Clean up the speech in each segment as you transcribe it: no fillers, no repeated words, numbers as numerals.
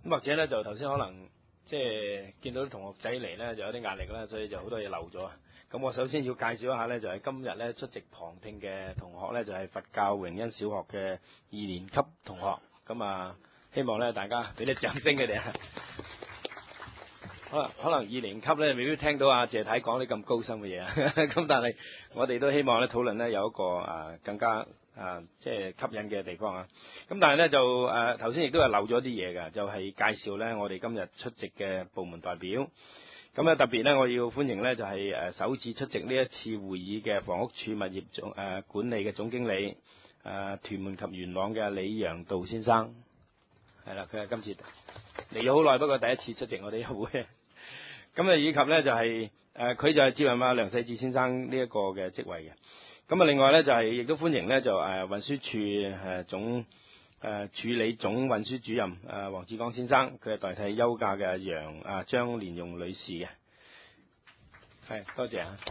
咁或者咧就頭先可能即係見到啲同學仔嚟咧就有啲壓力啦，所以就好多嘢漏咗。咁我首先要介紹一下咧，就係今日咧出席旁聽嘅同學咧，就係佛教榮恩小學嘅2年級同學。咁啊，希望咧大家俾啲掌聲佢哋啊！可能2年級咧未必聽到阿謝太講啲咁高深嘅嘢啊，咁但係我哋都希望咧討論咧有一個更加即係吸引嘅地方啊。咁但係咧就頭先亦都係漏咗啲嘢㗎，就係介紹咧我哋今日出席嘅部門代表。咁咧特別咧我要歡迎咧就係首次出席呢一次會議嘅房屋署物業管理嘅總經理屯門及元朗嘅李陽道先生。係啦，佢係今次嚟咗好耐，不過第一次出席我哋嘅會。咁以及咧就係佢就係接任梁世志先生呢一個嘅職位嘅。咁另外咧就係亦都歡迎咧就運輸署處理總運輸主任黃志剛先生，佢係代替休假嘅張連容女士嘅。係，多謝啊。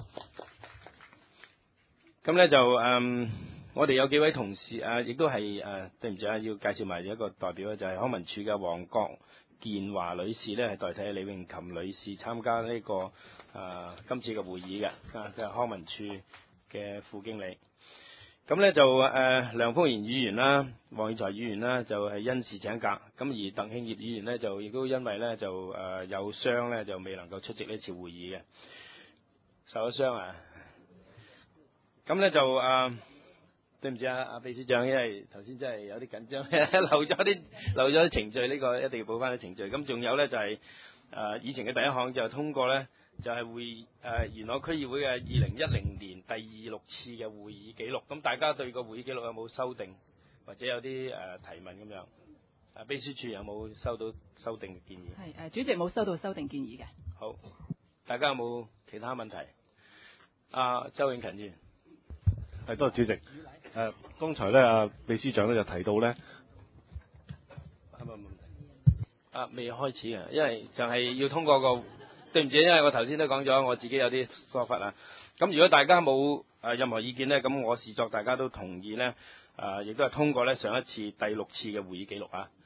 咁咧就我哋有幾位同事亦都係對唔住要介紹埋一個代表咧，就係康文署嘅黃國健華女士咧，係代替李詠琴女士參加呢個今次嘅會議嘅，佢係康文署嘅副經理。咁咧就梁福賢議員啦、黃耀才議員啦，就係因事請假。咁而鄧慶業議員咧，就亦都因為咧就有傷咧，就未能夠出席呢次會議嘅，受咗傷啊。咁咧就對唔住阿秘書長，因為頭先真係有啲緊張，漏咗啲程序，呢個一定要補翻啲程序。咁仲有咧就係以前嘅第一項就通過咧，就係元朗區議會嘅2010年第26次嘅會議記錄。咁大家對個會議記錄有冇修訂，或者有啲提問咁樣？秘書處有冇收到修訂嘅建議？ 係主席冇收到修訂建議嘅。 好，大家有冇其他問題？周永勤議員。 係，多謝主席。剛才咧秘書長咧就提到咧， 未開始嘅，因為就係要通過個，對唔住，因為我頭先都講咗，我自己有啲疏忽啊。咁如果大家冇任何意見咧，咁我視作大家都同意咧，亦都係通過咧上一次第6次嘅會議記錄啊。